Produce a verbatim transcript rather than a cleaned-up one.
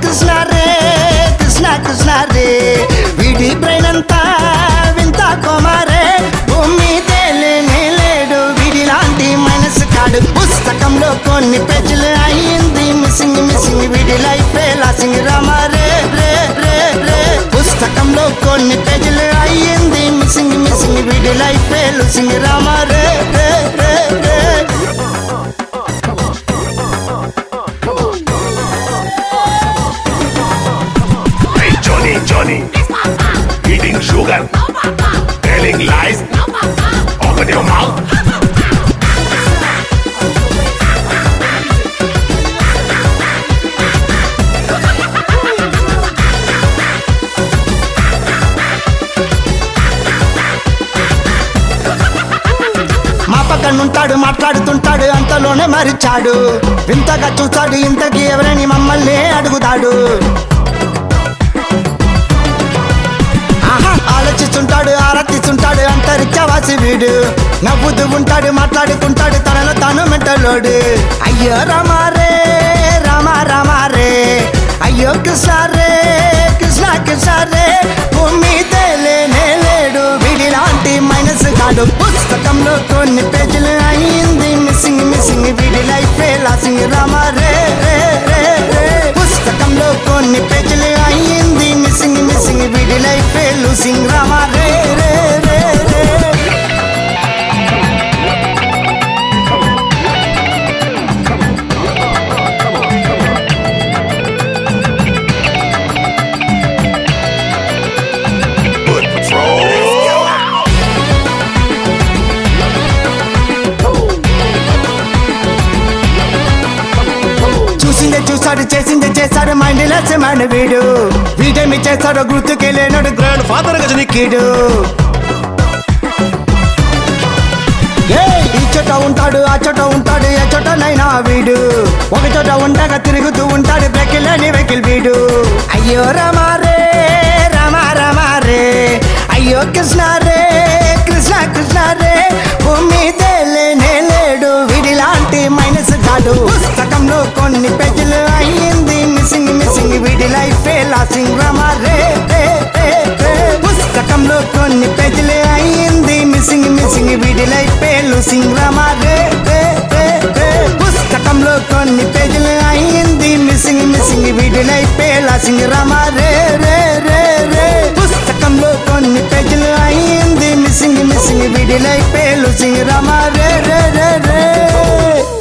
కృష్ణ రే కృష్ణ కృష్ణ రే వీడి బ్రెయిన్ అంతా వింత కుమారే భూమి తేలేనే లేడు వీడి లాంటి మనసు కాడు పుస్తకంలో కొన్ని పేజీలు అయ్యింది మిస్సింగ్ మిస్సింగ్ వీడి లైఫ్ లాసింగ్ రామారే రే రే రే పుస్తకంలో కొన్ని పేజీలు అయ్యింది మిస్సింగ్ మిస్సింగ్ వీడి లైఫ్ లూసింగ్ రామారే రే రే రే Johnny, eating sugar, telling lies, open your mouth. మా పక్కనుంటాడు మాట్లాడుతుంటాడు అంతలోనే మరిచాడు వింతగా చూస్తాడు ఇంతకీ ఎవరని మమ్మల్ని అడుగుతాడు ఆలోచిస్తుంటాడు ఆరాధిస్తుంటాడు అంతరిక్షవాసి వీడు నవ్వుతూ ఉంటాడు మాట్లాడుకుంటాడు తనలో తాను మెంటలోడు అయ్యో రామారే రామ రామారే అయ్యో కృష్ణ రే కృష్ణ కృష్ణ రే భూమి తేలేనే లేడు వీడి లాంటి మైనస్ కాడు పుస్తకంలో కొన్ని పేజీలు అయ్యింది మిస్సింగ్ మిస్సింగ్ వీడి లైఫ్ లాసింగ్ రామారే రే రే రే పుస్తకంలో కొన్ని పేజీలు అయ్యింది మిస్సింగ్ మిస్సింగ్ వీడి లైఫ్ లూసింగ్ రామారే రే రే రే చూసిందే చూసాడు చేసిందే చేశాడు మైండ్ లెస్సమైన వీడు వీడేమి చేస్తాడో గుర్తుకే లేనాడు గ్రాండ్ ఫాదర్ గజనికీడు ఈ చోట ఉంటాడు ఆ చోట ఉంటాడు ఏ చోటనైనా వీడు ఒక చోట ఉండగా తిరుగుతూ ఉంటాడు బ్రెకిలేని వెకిల్ వీడు అయ్యో రామారే రామ రామారే అయ్యో కృష్ణ రే కృష్ణ కృష్ణ రే భూమి తేలేనే లేడు వీడి లాంటి మైనస్ కాడు పుస్తకంలో కొన్ని పేజీలు అయ్యింది మిస్సింగ్ మిస్సింగ్ వీడి లైఫ్ లాసింగ్ రామారే రే రే రే పుస్తకంలో కొన్ని పేజీలు అయ్యింది మిస్సింగ్ మిస్సింగ్ వీడి లైఫ్ లూసింగ్ రామారే రే రే రే పుస్తకంలో కొన్ని పేజీలు అయ్యింది మిస్సింగ్ మిస్సింగ్ వీడి లైఫ్ లాసింగ్ రామారే రే రే రే పుస్తకంలో కొన్ని పేజీలు అయ్యింది మిస్సింగ్ మిస్సింగ్ వీడి లైఫ్ లూసింగ్ రామారే రే రే రే